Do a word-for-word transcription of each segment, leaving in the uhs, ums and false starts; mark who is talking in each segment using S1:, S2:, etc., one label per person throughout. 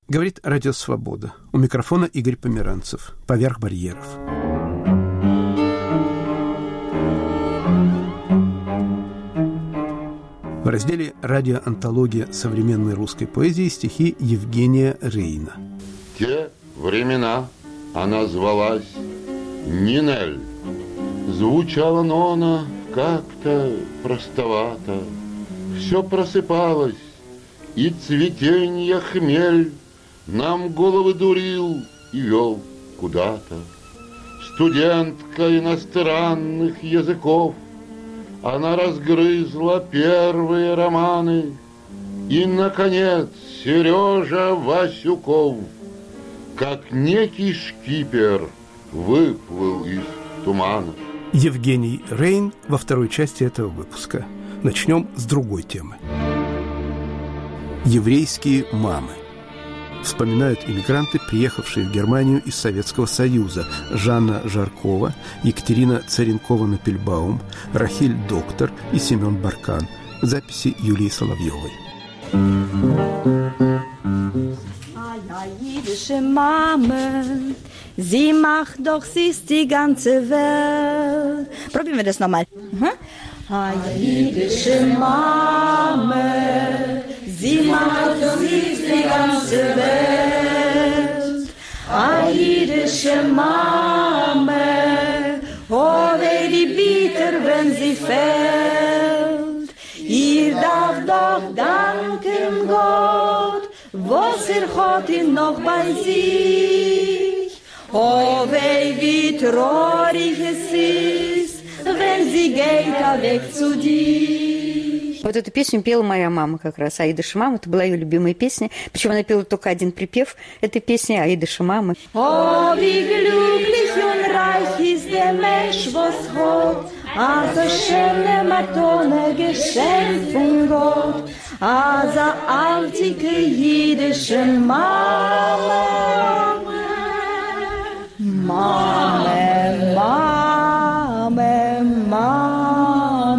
S1: Говорит Радио Свобода. У микрофона Игорь Померанцев. Поверх барьеров. В разделе «Радиоантология современной русской поэзии» стихи Евгения Рейна.
S2: Те времена она звалась Нинель. Звучала нона как-то простовато. Все просыпалось, и цветенья хмель нам головы дурил и вел куда-то. Студентка иностранных языков, она разгрызла первые романы. И, наконец, Сережа Васюков, как некий шкипер, выплыл из тумана.
S1: Евгений Рейн во второй части этого выпуска. Начнем с другой темы. Еврейские мамы. Вспоминают иммигранты, приехавшие в Германию из Советского Союза. Жанна Жаркова, Екатерина Царенкова-Напельбаум, Рахиль Доктор и Семен Баркан. Записи Юлии Соловьевой.
S3: Jüdische Mama, sie macht doch sie ist die ganze Welt. Probieren wir das nochmal. A jüdische Mama, sie macht doch sie ist die ganze Welt. A jüdische Mama, oh weh die bitter, wenn sie fällt. Ihr darf doch danken Gott, was er hat ihn noch bei sich. Oh, weh, wie traurig es ist, wenn sie geht weg zu dir.
S4: Вот эту песню пела моя мама как раз, Аида Шимам. Это была ее любимая песня. Причем она пела только один припев этой песни, Аида Шимам.
S3: Oh, wie glücklich und reich ist der Mensch, was hat, also schöne Matone geschenkt von Gott. Also altike jüdische Mama, Mama, Mama, Mama,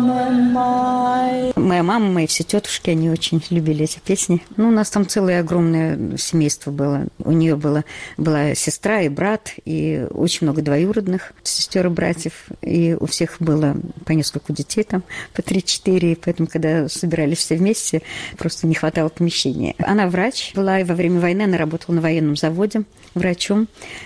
S3: Mama.
S4: Моя мама, мои все тетушки, они очень любили эти песни. Ну, у нас там целое огромное семейство было. У нее было, была сестра и брат, и очень много двоюродных сестер и братьев. И у всех было по нескольку детей, там, по три-четыре. Поэтому, когда собирались все вместе, просто не хватало помещения. Она врач была, и во время войны она работала на военном заводе врачом.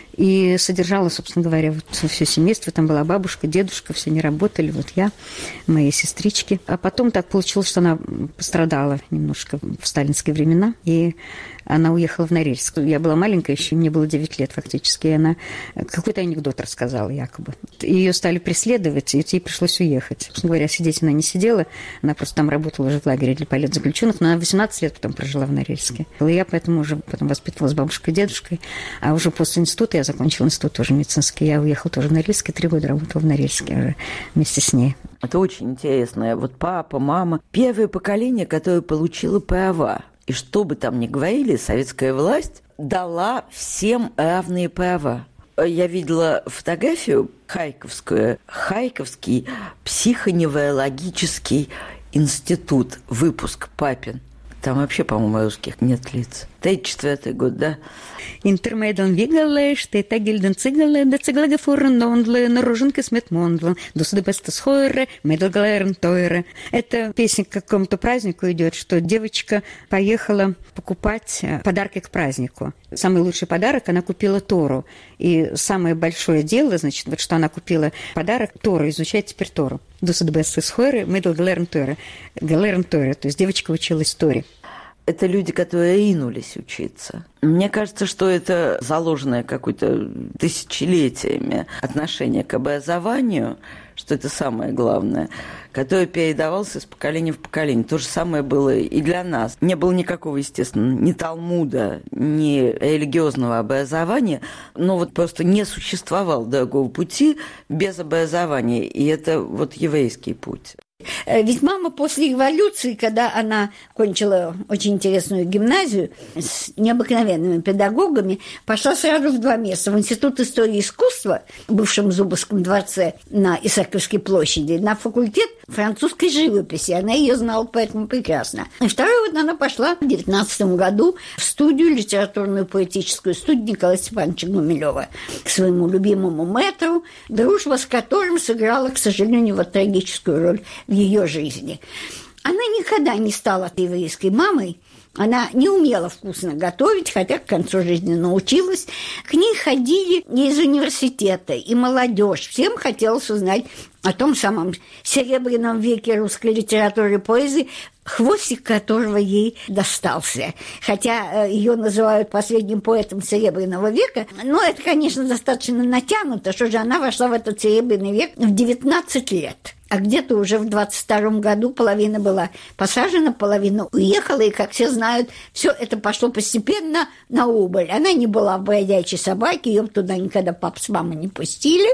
S4: И содержала, собственно говоря, вот все семейство. Там была бабушка, дедушка, все не работали. Вот я, мои сестрички. А потом так получилось, что она пострадала немножко в сталинские времена. И она уехала в Норильск. Я была маленькая еще, мне было девять лет фактически. И она какой-то анекдот рассказала якобы. Ее стали преследовать, и ей пришлось уехать. Собственно говоря, сидеть она не сидела. Она просто там работала уже в лагере для политзаключенных. Но она восемнадцать лет потом прожила в Норильске. И я поэтому уже потом воспитывалась с бабушкой и дедушкой. А уже после института я закончила институт тоже медицинский. Я уехала тоже в Норильск, и три года работала в Норильске уже вместе с ней.
S5: Это очень интересно. Вот папа, мама. Первое поколение, которое получило права. И что бы там ни говорили, советская власть дала всем равные права. Я видела фотографию харьковскую. Харьковский психоневрологический институт. Выпуск папин. Там вообще, по-моему, русских нет лиц. тридцать четвёртый год, да?
S4: Интермейдон вигале, штета гильден цигале, да циглаге фуррендондле, наруженка сметмондле, досуды бестасхойре, медлгалерн тойре. Это песня к какому-то празднику идет, что девочка поехала покупать подарки к празднику. Самый лучший подарок она купила Тору. И самое большое дело, значит, вот что она купила подарок Тору, изучать теперь Тору. Досуды бестасхойре, медлгалерн тойре. Галерн тойре, то есть девочка училась Торе.
S5: Это люди, которые ринулись учиться. Мне кажется, что это заложенное какое-то тысячелетиями отношение к образованию, что это самое главное, которое передавалось из поколения в поколение. То же самое было и для нас. Не было никакого, естественно, ни Талмуда, ни религиозного образования, но вот просто не существовало другого пути без образования. И это вот еврейский путь.
S6: Ведь мама после революции, когда она кончила очень интересную гимназию с необыкновенными педагогами, пошла сразу в два места. В Институт истории искусства в бывшем Зубовском дворце на Исаакиевской площади, на факультет французской живописи. Она ее знала поэтому прекрасно. И второй вот она пошла в девятнадцатом году в студию, литературную поэтическую студию Николая Степановича Гумилева, к своему любимому мэтру, дружба с которым сыграла, к сожалению, вот трагическую роль в ее жизни. Она никогда не стала еврейской мамой, она не умела вкусно готовить, хотя к концу жизни научилась. К ней ходили из университета и молодежь. Всем хотелось узнать о том самом серебряном веке русской литературы и поэзии, хвостик которого ей достался. Хотя ее называют последним поэтом Серебряного века, но это, конечно, достаточно натянуто, что же она вошла в этот Серебряный век в девятнадцать лет. А где-то уже в двадцать втором году половина была посажена, половина уехала, и, как все знают, все это пошло постепенно на убыль. Она не была в «Бродячей собаке», ее туда никогда папа с мамой не пустили,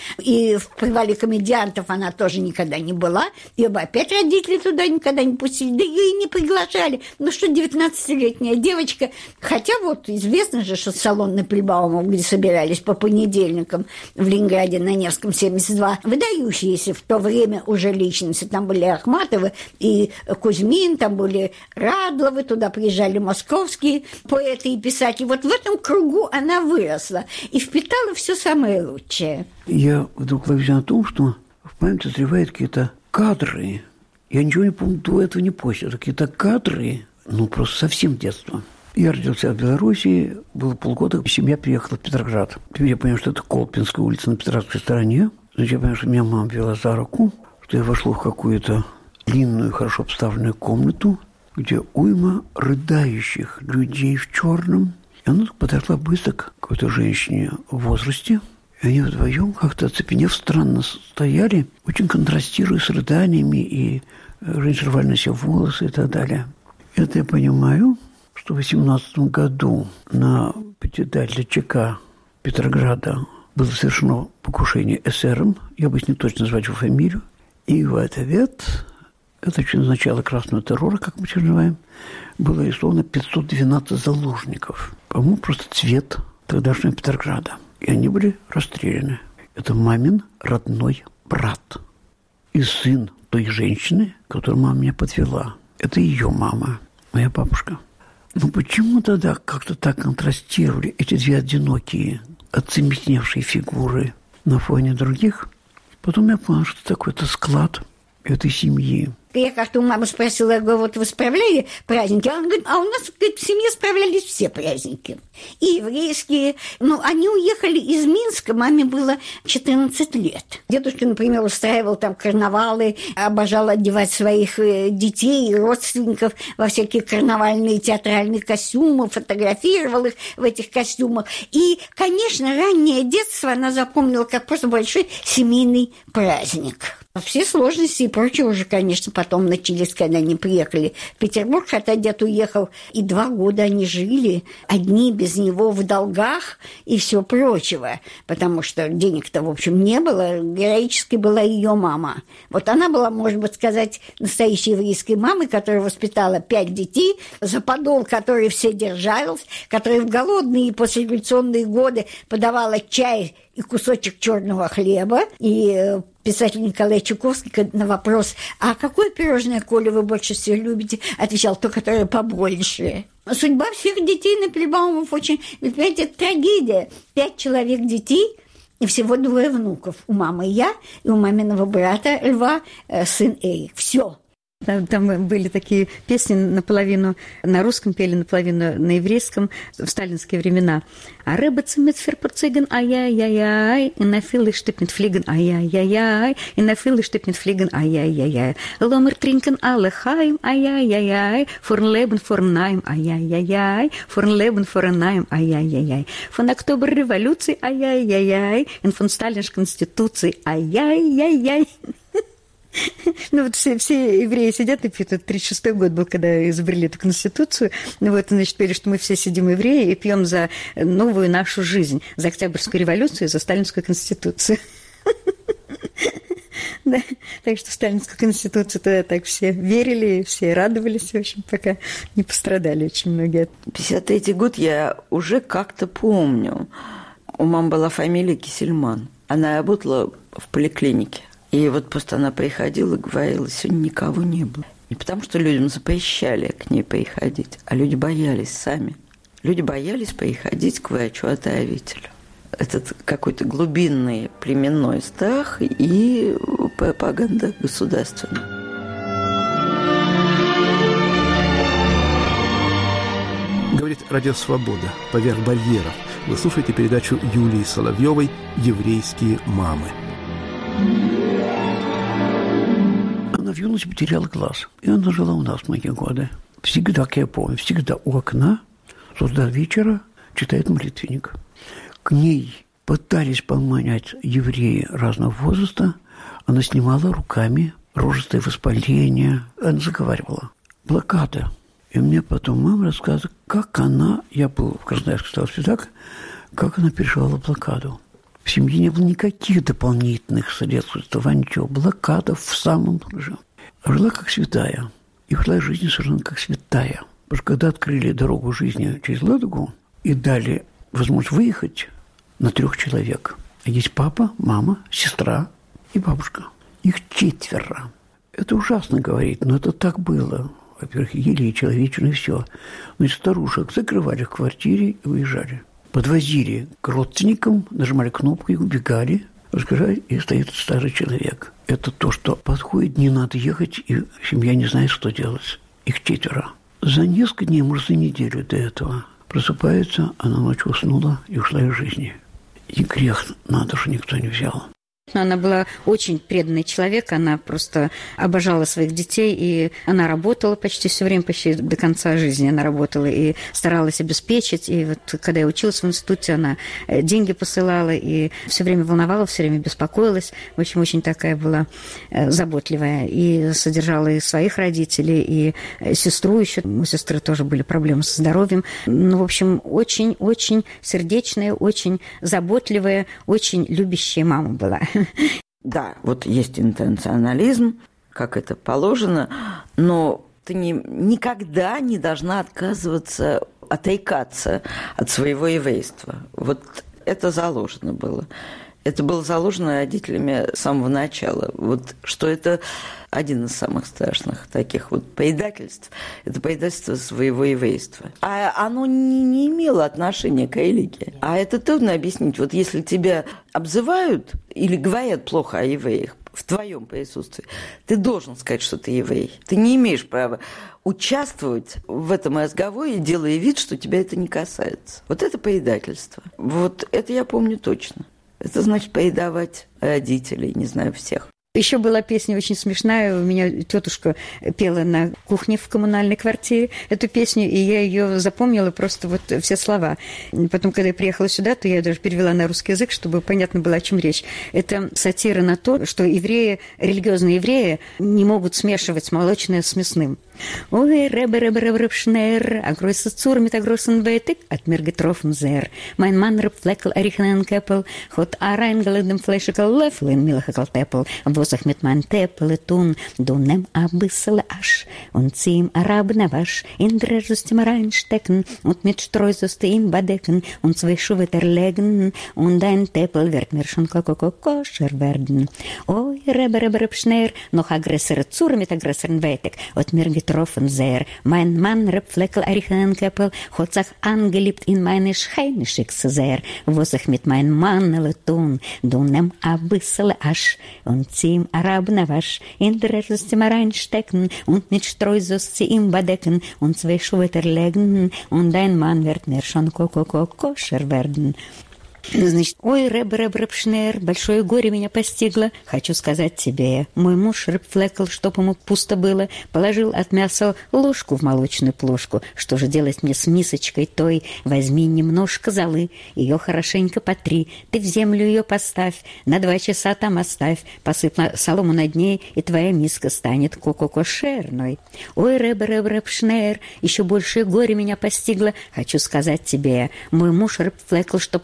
S6: и в «Привале комедиантов» она тоже никогда не была, ее бы опять родители туда никогда не пустили, да ее и не приглашали. Ну что, девятнадцатилетняя девочка, хотя вот известно же, что салон на Пельбаумов, где собирались по понедельникам в Ленинграде на Невском семьдесят два, выдающиеся в то время уже личности. Там были Ахматовы и Кузьмин, там были Радловы, туда приезжали московские поэты и писатели. Вот в этом кругу она выросла и впитала все самое лучшее.
S7: Я вдруг ловлюсь на том, что в памяти созревают какие-то кадры. Я ничего не помню до этого, не после. Какие-то кадры, ну, просто совсем детство. Я родился в Белоруссии, было полгода, семья приехала в Петроград. Теперь я понял, что это Колпинская улица на Петроградской стороне. Значит, я понял, что меня мама вела за руку, что я вошел в какую-то длинную, хорошо обставленную комнату, где уйма рыдающих людей в черном. И она подошла быстро к какой-то женщине в возрасте. И они вдвоем, как-то оцепенев, странно стояли, очень контрастируя с рыданиями, и женщина рвали на себе волосы и так далее. Это я понимаю, что в восемнадцатом году на председателя ЧК Петрограда было совершено покушение эсером, я бы не точно назвать его фамилию, и в ответ, это очень начало красного террора, как мы сейчас называем, было арестовано пятьсот двенадцать заложников. По-моему, просто цвет тогдашнего Петрограда. И они были расстреляны. Это мамин родной брат. И сын той женщины, которую мама меня подвела. Это ее мама, моя бабушка. Но почему тогда как-то так контрастировали эти две одинокие, оцементневшие фигуры на фоне других? Потом я понял, что такой-то склад этой семьи.
S6: Я как-то у мамы спросила, я говорю, вот вы справляли праздники? Она говорит, а у нас, говорит, в семье справлялись все праздники. И еврейские. Ну, они уехали из Минска, маме было четырнадцать лет. Дедушка, например, устраивал там карнавалы, обожал одевать своих детей и родственников во всякие карнавальные театральные костюмы, фотографировал их в этих костюмах. И, конечно, раннее детство она запомнила как просто большой семейный праздник. Все сложности и прочее уже, конечно, потом начались, когда они приехали в Петербург, хотя дед уехал, и два года они жили одни без него в долгах и все прочего, потому что денег-то, в общем, не было. Героической была ее мама. Вот она была, может быть, сказать, настоящей еврейской мамой, которая воспитала пять детей, за подол, который все держались, которая в голодные и послереволюционные годы подавала чай и кусочек черного хлеба. И писатель Николай Чуковский на вопрос, а какое пирожное, Коля, вы больше всего любите, отвечал, то, которое побольше. Судьба всех детей на Пельбаумов очень, ведь, понимаете, это трагедия. Пять человек детей и всего двое внуков. У мамы я и у маминого брата Льва сын Эрик. Все.
S4: Там, там были такие песни наполовину на русском пели, наполовину на еврейском в сталинские времена. А рыбацы mit verpurzigen, ай-яй-яй-яй, и на филы штып mit fliegen, ай-яй-яй-яй, и на филы штып mit fliegen, ай-яй-яй-яй. Ломер trinken alle heim, ай-яй-яй-яй, vorn leben, vorn neim, ай-яй-яй-яй, vorn leben, vorn neim, ай-яй-яй-яй. Von Oktoberrevolution, ай-яй-яй-яй, и von Сталинской конституции, ай-яй-яй-яй. Ну, вот все, все евреи сидят и пьют. Это тридцать шестой год был, когда изобрели эту конституцию. Ну, вот, значит, теперь, что мы все сидим евреи и пьем за новую нашу жизнь, за Октябрьскую революцию, за Сталинскую конституцию. Да, так что в Сталинскую конституцию тогда так все верили, все радовались, в общем, пока не пострадали очень многие.
S5: пятьдесят третий год я уже как-то помню. У мамы была фамилия Кисельман. Она работала в поликлинике. И вот просто она приходила и говорила, сегодня никого не было. Не потому, что людям запрещали к ней приходить, а люди боялись сами. Люди боялись приходить к врачу-отравителю. Этот какой-то глубинный племенной страх и пропаганда государственная.
S1: Говорит Радио Свобода. Поверх барьеров. Вы слушаете передачу Юлии Соловьевой «Еврейские мамы».
S7: Она в юности потеряла глаз. И она жила у нас многие годы. Всегда, как я помню, всегда у окна, с до вечера читает молитвенник. К ней пытались поманять евреи разного возраста. Она снимала руками рожистое воспаление. Она заговаривала. Блокада. И мне потом мама рассказывала, как она, я был в Красноярске, стал так, как она переживала блокаду. В семье не было никаких дополнительных средств существования, ничего. Блокада в самом лучшем. Жила как святая. И шла жизнь совершенно как святая. Потому что когда открыли дорогу жизни через Ладогу и дали возможность выехать на трех человек. Есть папа, мама, сестра и бабушка. Их четверо. Это ужасно говорить, но это так было. Во-первых, ели и человечины, и все. Ну и старушек закрывали в квартире и уезжали. Подвозили к родственникам, нажимали кнопку и убегали. Рассказали, и стоит старый человек. Это то, что подходит, не надо ехать, и семья не знает, что делать. Их четверо. За несколько дней, может, за неделю до этого просыпается, она ночью уснула и ушла из жизни. И грех надо, что никто не взял.
S4: Она была очень преданный человек, она просто обожала своих детей, и она работала почти все время, почти до конца жизни она работала и старалась обеспечить. И вот когда я училась в институте, она деньги посылала и все время волновала, все время беспокоилась. В общем, очень такая была заботливая. И содержала и своих родителей, и сестру еще. У сестры тоже были проблемы со здоровьем. Ну, в общем, очень-очень сердечная, очень заботливая, очень любящая мама была.
S5: Да, вот есть интернационализм, как это положено, но ты не, никогда не должна отказываться, отрекаться от своего еврейства. Вот это заложено было. Это было заложено родителями с самого начала. Вот что это один из самых страшных таких вот предательств. Это предательство своего еврейства. А оно не, не имело отношения к религии. А это трудно объяснить. Вот если тебя обзывают или говорят плохо о евреях в твоем присутствии, ты должен сказать, что ты еврей. Ты не имеешь права участвовать в этом разговоре, делая вид, что тебя это не касается. Вот это предательство. Вот это я помню точно. Это значит предавать родителей, не знаю, всех.
S4: Еще была песня очень смешная. У меня тетушка пела на кухне в коммунальной квартире эту песню, и я ее запомнила просто вот все слова. Потом, когда я приехала сюда, то я ее даже перевела на русский язык, чтобы понятно было, о чем речь. Это сатира на то, что евреи, религиозные евреи, не могут смешивать молочное с мясным. Ой, ребе, ребе, ребе, ребе, шнер, а гройса цур, мета гройсен бейтик, от мергетрофен зер. Mein Mann rep fleckel errichenen keppel, hot a reingeledem fleischekal löffel in milchekal teppel, was ich mit mein Teppel tun, du nimm a bissel Asch und zieh ihm a Rabenavasch, in der sollst ihm reinstecken und mit Streu sollst du ihn bedecken und zwei Schuhe erlegen und dein Teppel wird mir schon koscher werden. Oi, rebe, rebe, rebe, schner, noch a größere Zur mit a größeren Weitig, und mir getroffen sehr. Mein Mann, Repfleckel, Erichenkeppel, hat sich angeliebt in meine Scheineschickse sehr, wo sich mit meinem Mann tun, du nimm a bissel Asch und zieh ihm a Rabenavasch, in der sollst du ihm reinstecken und mit Streu sollst du ihm bedecken und zwei Schuhe erlegen und dein Mann wird mir schon koscher werden. Значит, ой, рэб, рэб, рэб, шнер, большое горе меня постигло. Хочу сказать тебе, мой муж рыбфлекал, чтоб ему пусто было, положил от мяса ложку в молочную плошку. Что же делать мне с мисочкой той? Возьми немножко золы, ее хорошенько потри, ты в землю ее поставь, на два часа там оставь, посыпь солому над ней, и твоя миска станет ко-ко-кошерной. Ой, рэб, рэб, рэб, шнер, еще большее горе меня постигло. Хочу сказать тебе, мой муж рыбфлекал, чтоб он уже сказал,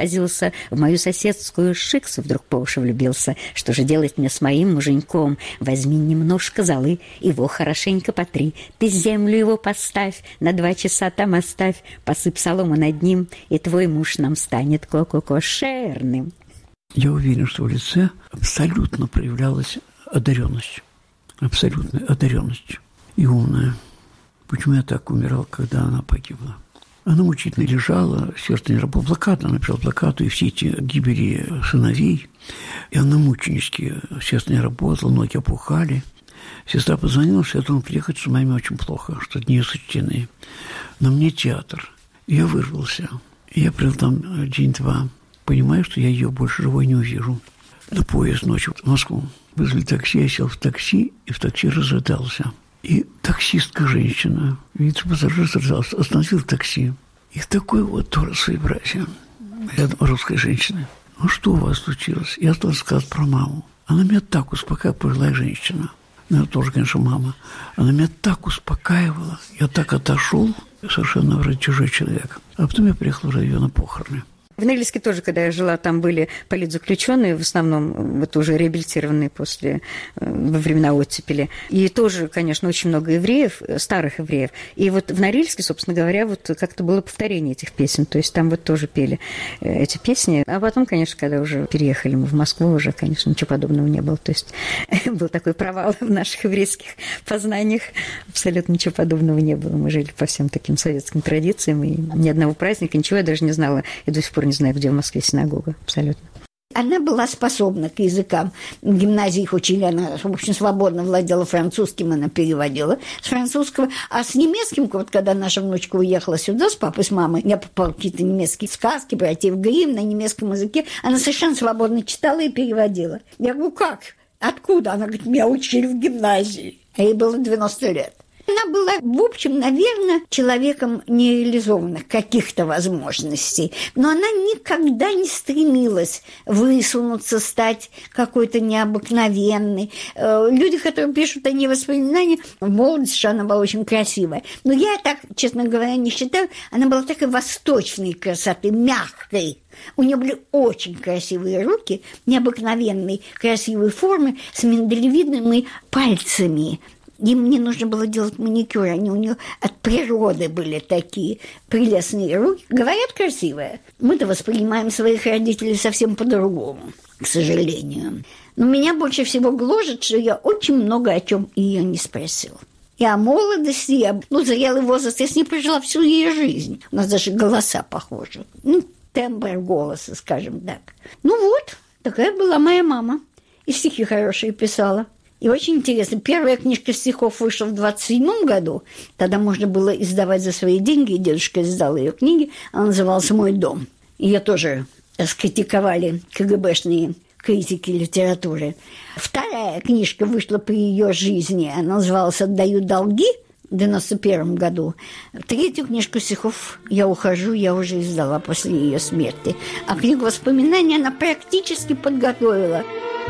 S4: возился, в мою соседскую шиксу вдруг по уши влюбился. Что же делать мне с моим муженьком? Возьми немножко золы, его хорошенько потри, ты землю его поставь, на два часа там оставь, посыпь солому над ним, и твой муж нам станет ко-ко-кошерным.
S7: Я уверен, что в лице абсолютно проявлялась одаренность. Абсолютная одаренность. И умная. Почему я так умирал, когда она погибла? Она мучительно лежала, сердце не работало, блокада, она написала блокаду, и все эти гибели сыновей. И она мученически, сердце не работало, ноги опухали. Сестра позвонила, что я должен приехать, что маме очень плохо, что дни сочтены. Но мне театр. И я вырвался. И я провел там день-два. Понимаю, что я ее больше живой не увижу. На поезд ночью в Москву. Вызвали такси, я сел в такси, и в такси разрыдался. И таксистка женщина, видите, пассажир разрыдался, остановил такси. И такой вот тоже своеобразие рядом русской женщины. Ну, что у вас случилось? Я стал рассказывать про маму. Она меня так успокаивала, пожилая женщина. Ну, это тоже, конечно, мама. Она меня так успокаивала. Я так отошел, совершенно вроде чужой человек. А потом я приехал уже ее на похороны.
S4: В Ногильске тоже, когда я жила, там были политзаключенные, в основном вот уже реабилитированные после, во времена оттепели. И тоже, конечно, очень много евреев, старых евреев. И вот в Норильске, собственно говоря, вот как-то было повторение этих песен. То есть там вот тоже пели эти песни. А потом, конечно, когда уже переехали мы в Москву, уже, конечно, ничего подобного не было. То есть был такой провал в наших еврейских познаниях. Абсолютно ничего подобного не было. Мы жили по всем таким советским традициям. И ни одного праздника, ничего я даже не знала. И до сих пор не знаю, где в Москве синагога, абсолютно.
S6: Она была способна к языкам. В гимназии их учили, она, в общем, свободно владела французским, она переводила с французского. А с немецким, вот когда наша внучка уехала сюда с папой, с мамой, я попала какие-то немецкие сказки, братьев Гримм на немецком языке, она совершенно свободно читала и переводила. Я говорю, как? Откуда? Она говорит, меня учили в гимназии. А ей было девяносто лет. Она была, в общем, наверное, человеком нереализованных каких-то возможностей, но она никогда не стремилась высунуться, стать какой-то необыкновенной. Люди, которые пишут о ней воспоминания, в молодости она была очень красивая. Но я так, честно говоря, не считаю, она была такой восточной красоты, мягкой. У нее были очень красивые руки, необыкновенной красивой формы, с миндалевидными пальцами. Им не нужно было делать маникюр, они у нее от природы были такие прелестные руки. Говорят, красивые. Мы-то воспринимаем своих родителей совсем по-другому, к сожалению. Но меня больше всего гложет, что я очень много о чем ее не спросила. И о молодости, и о ну, зрелый возраст. Я с ней прожила всю ее жизнь. У нас даже голоса похожи. Ну, тембр голоса, скажем так. Ну вот, такая была моя мама. И стихи хорошие писала. И очень интересно, первая книжка стихов вышла в двадцать седьмом году. Тогда можно было издавать за свои деньги, и дедушка издал ее книги. Она называлась «Мой дом». Ее тоже раскритиковали КГБшные критики литературы. Вторая книжка вышла при ее жизни. Она называлась «Отдаю долги» в девяносто первом году. Третью книжку стихов «Я ухожу» я уже издала после ее смерти. А книгу воспоминаний она практически подготовила.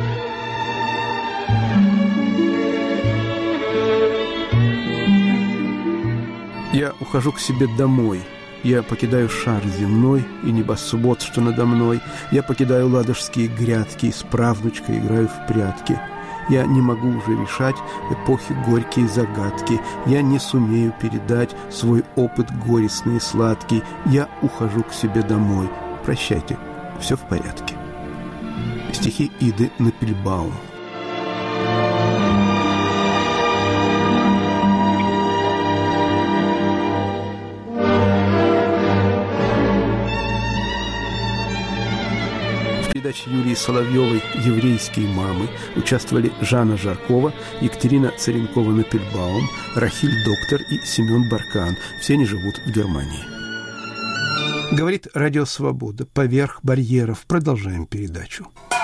S1: Я ухожу к себе домой. Я покидаю шар земной и небосвод, что надо мной. Я покидаю ладожские грядки и с правнучкой играю в прятки. Я не могу уже решать эпохи горькие загадки. Я не сумею передать свой опыт горестный и сладкий. Я ухожу к себе домой. Прощайте, все в порядке. Стихи Иды Напельбаум. В передаче Юлии Соловьевой «Еврейские мамы» участвовали Жанна Жаркова, Екатерина Царенкова-Напельбаум, Рахиль Доктор и Семен Баркан. Все они живут в Германии. Говорит Радио Свобода. Поверх барьеров. Продолжаем передачу.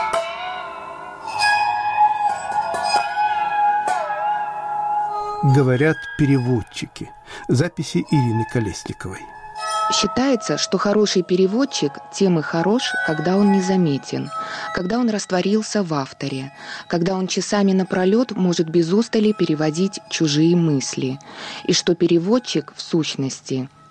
S1: Говорят переводчики. Записи Ирины Колесниковой.
S8: Считается, что хороший переводчик тем и хорош, когда он незаметен, когда он растворился в авторе, когда он часами напролет может без устали переводить чужие мысли, и что переводчик, в сущности,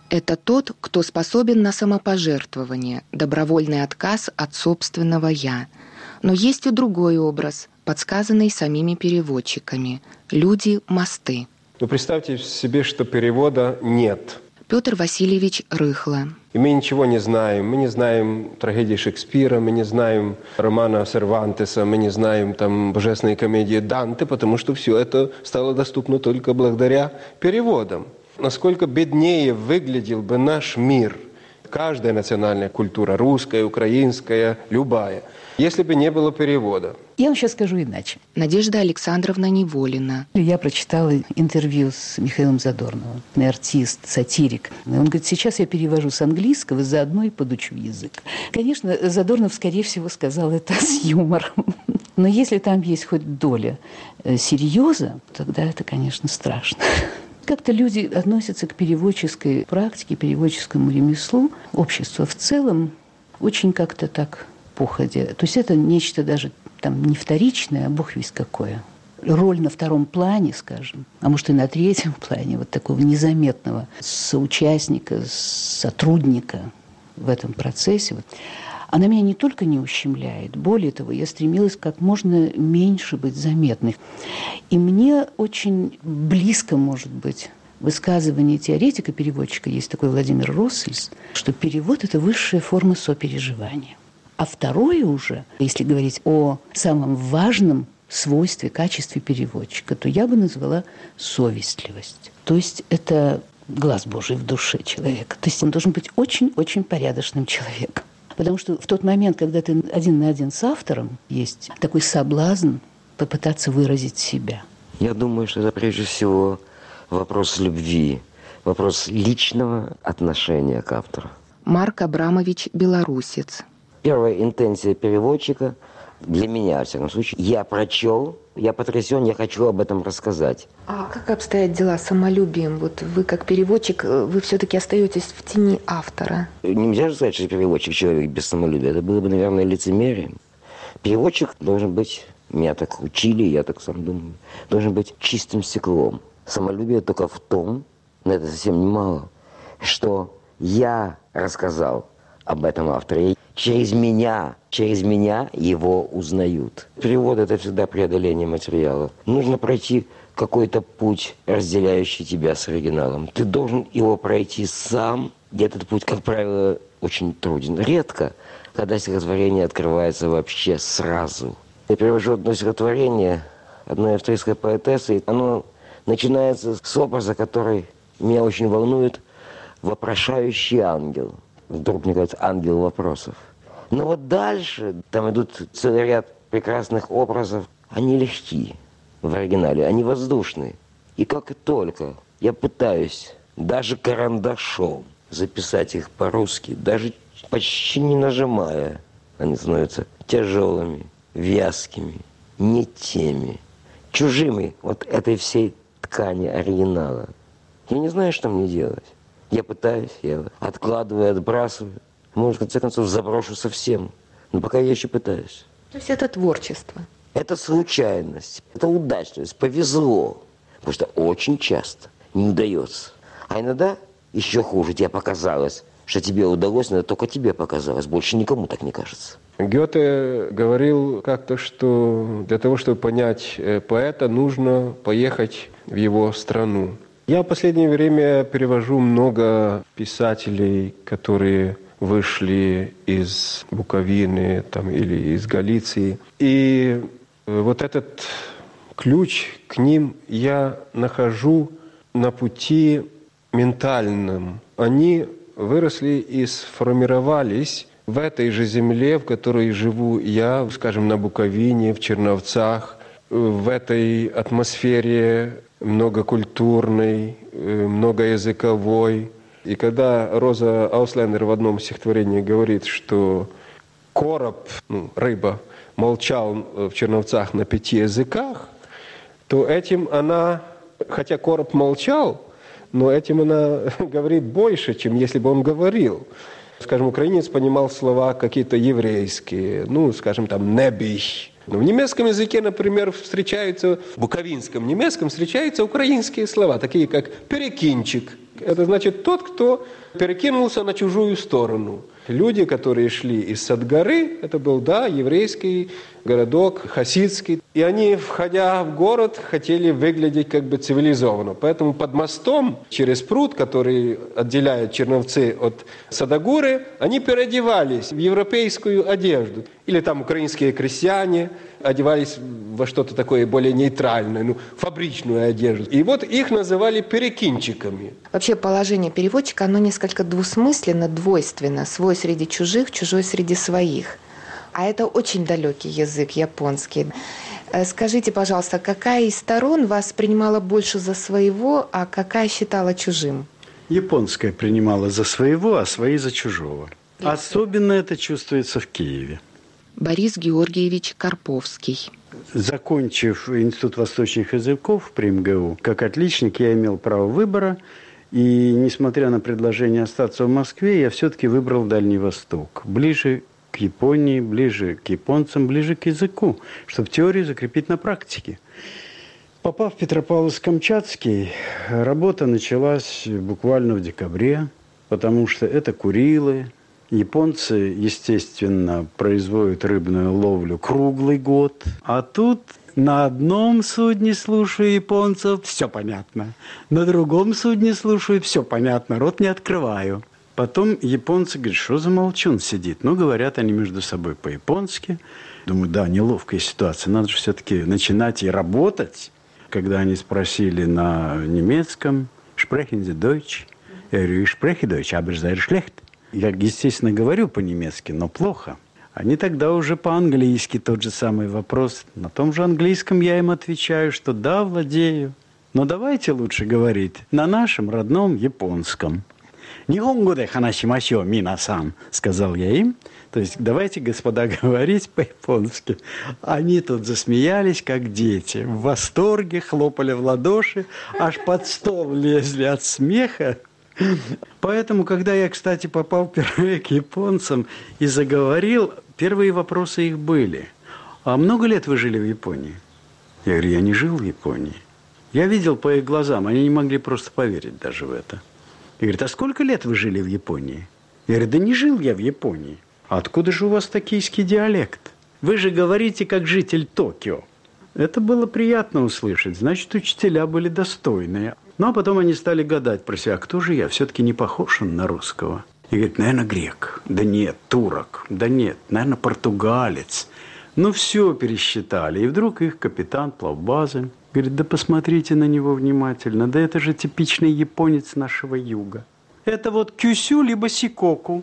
S8: Это тот, кто способен на самопожертвование, добровольный отказ от собственного «я». Но есть и другой образ, подсказанный самими переводчиками – люди-мосты.
S9: Но представьте себе, что перевода нет.
S8: Петр Васильевич Рыхло.
S9: И мы ничего не знаем. Мы не знаем трагедии Шекспира, мы не знаем романа Сервантеса, мы не знаем там божественной комедии Данте, потому что все это стало доступно только благодаря переводам. Насколько беднее выглядел бы наш мир, каждая национальная культура, русская, украинская, любая, если бы не было перевода.
S10: Я вам сейчас скажу иначе.
S8: Надежда Александровна Неволина.
S10: Я прочитала интервью с Михаилом Задорновым, артист, сатирик. Он говорит, сейчас я перевожу с английского, заодно и подучу язык. Конечно, Задорнов, скорее всего, сказал это с юмором. Но если там есть хоть доля серьеза, тогда это, конечно, страшно. Как-то люди относятся к переводческой практике, переводческому ремеслу. Общество в целом очень как-то так походя. То есть это нечто даже там не вторичное, а бог весть какое. Роль на втором плане, скажем, а может и на третьем плане, вот такого незаметного соучастника, сотрудника в этом процессе. Она меня не только не ущемляет, более того, я стремилась как можно меньше быть заметной. И мне очень близко, может быть, высказывание теоретика-переводчика, есть такой Владимир Россельс, что перевод – это высшая форма сопереживания. А второе уже, если говорить о самом важном свойстве, качестве переводчика, то я бы назвала совестливость. То есть это глаз Божий в душе человека. То есть он должен быть очень-очень порядочным человеком. Потому что в тот момент, когда ты один на один с автором, есть такой соблазн попытаться выразить себя.
S11: Я думаю, что это прежде всего вопрос любви, вопрос личного отношения к автору.
S8: Марк Абрамович Белорусец.
S11: Первая интенция переводчика, для меня, во всяком случае, я прочел, я потрясен, я хочу об этом рассказать.
S8: А как обстоят дела с самолюбием? Вот вы, как переводчик, вы все-таки остаетесь в тени автора.
S11: Нельзя же сказать, что переводчик человек без самолюбия. Это было бы, наверное, лицемерием. Переводчик должен быть, меня так учили, я так сам думаю, должен быть чистым стеклом. Самолюбие только в том, но это совсем немало, что я рассказал об этом авторе. Через меня, через меня его узнают. Перевод – это всегда преодоление материала. Нужно пройти какой-то путь, разделяющий тебя с оригиналом. Ты должен его пройти сам. И этот путь, как правило, очень труден. Редко, когда стихотворение открывается вообще сразу. Я перевожу одно стихотворение одной австрийской поэтессы. Оно начинается с образа, который меня очень волнует. «Вопрошающий ангел». Вдруг, мне кажется, ангел вопросов. Но вот дальше, там идут целый ряд прекрасных образов. Они легкие в оригинале, они воздушные. И как только я пытаюсь даже карандашом записать их по-русски, даже почти не нажимая, они становятся тяжелыми, вязкими, не теми, чужими вот этой всей ткани оригинала. Я не знаю, что мне делать. Я пытаюсь, я откладываю, отбрасываю. Может, в конце концов, заброшу совсем. Но пока я еще пытаюсь.
S8: То есть это творчество?
S11: Это случайность, это удачность, повезло. Потому что очень часто не удается. А иногда еще хуже, тебе показалось, что тебе удалось, но это только тебе показалось. Больше никому так не кажется.
S9: Гёте говорил как-то, что для того, чтобы понять поэта, нужно поехать в его страну. Я в последнее время перевожу много писателей, которые вышли из Буковины там, или из Галиции. И вот этот ключ к ним я нахожу на пути ментальном. Они выросли и сформировались в этой же земле, в которой живу я, скажем, на Буковине, в Черновцах, в этой атмосфере многокультурной, многоязыковой. И когда Роза Ауслендер в одном стихотворении говорит, что короб, ну, рыба, молчал в Черновцах на пяти языках, то этим она, хотя короб молчал, но этим она говорит больше, чем если бы он говорил. Скажем, украинец понимал слова какие-то еврейские, ну, скажем, там, «небий». Но в немецком языке, например, встречаются, в буковинском немецком встречаются украинские слова, такие как «перекинчик». Это значит тот, кто перекинулся на чужую сторону. Люди, которые шли из Садгары, это был, да, еврейский городок, хасидский. И они, входя в город, хотели выглядеть как бы цивилизованно. Поэтому под мостом через пруд, который отделяет Черновцы от Садогуры, они переодевались в европейскую одежду. Или там украинские крестьяне одевались во что-то такое более нейтральное, ну, фабричную одежду. И вот их называли перекинчиками.
S8: Вообще положение переводчика, оно несколько двусмысленно, двойственно. Свой среди чужих, чужой среди своих. А это очень далекий язык, японский. Скажите, пожалуйста, какая из сторон вас принимала больше за своего, а какая считала чужим?
S12: Японская принимала за своего, а свои за чужого. Особенно это чувствуется в Киеве.
S8: Борис Георгиевич Карповский.
S12: Закончив Институт восточных языков при эм гэ у, как отличник я имел право выбора. И, несмотря на предложение остаться в Москве, я все-таки выбрал Дальний Восток. Ближе к Японии, ближе к японцам, ближе к языку, чтобы теорию закрепить на практике. Попав в Петропавловск-Камчатский, работа началась буквально в декабре, потому что это Курилы. Японцы, естественно, производят рыбную ловлю круглый год. А тут на одном судне слушаю японцев, все понятно. На другом судне слушаю, все понятно, рот не открываю. Потом японцы говорят, что за молчун сидит? Ну, говорят они между собой по-японски. Думаю, да, неловкая ситуация, надо же все-таки начинать и работать. Когда они спросили на немецком, «Sprechen Sie Deutsch?» Я говорю, «Ich spreche Deutsch, aber sehr schlecht». Я, естественно, говорю по-немецки, но плохо. Они тогда уже по-английски тот же самый вопрос. На том же английском я им отвечаю, что да, владею. Но давайте лучше говорить на нашем родном японском. «Нихонго де ханашимашё, мина-сан», сказал я им. То есть давайте, господа, говорить по-японски. Они тут засмеялись, как дети. В восторге, хлопали в ладоши, аж под стол лезли от смеха. Поэтому, когда я, кстати, попал впервые к японцам и заговорил, первые вопросы их были. А много лет вы жили в Японии? Я говорю, я не жил в Японии. Я видел по их глазам, они не могли просто поверить даже в это. И говорит, а сколько лет вы жили в Японии? Я говорю, да не жил я в Японии. А откуда же у вас токийский диалект? Вы же говорите, как житель Токио. Это было приятно услышать. Значит, учителя были достойные. Ну, а потом они стали гадать про себя, кто же я? Все-таки не похож он на русского. И говорит, наверное, грек. Да нет, турок. Да нет, наверное, португалец. Ну, все пересчитали. И вдруг их капитан плавбазы говорит, да посмотрите на него внимательно. Да это же типичный японец нашего юга. Это вот кюсю либо сикоку.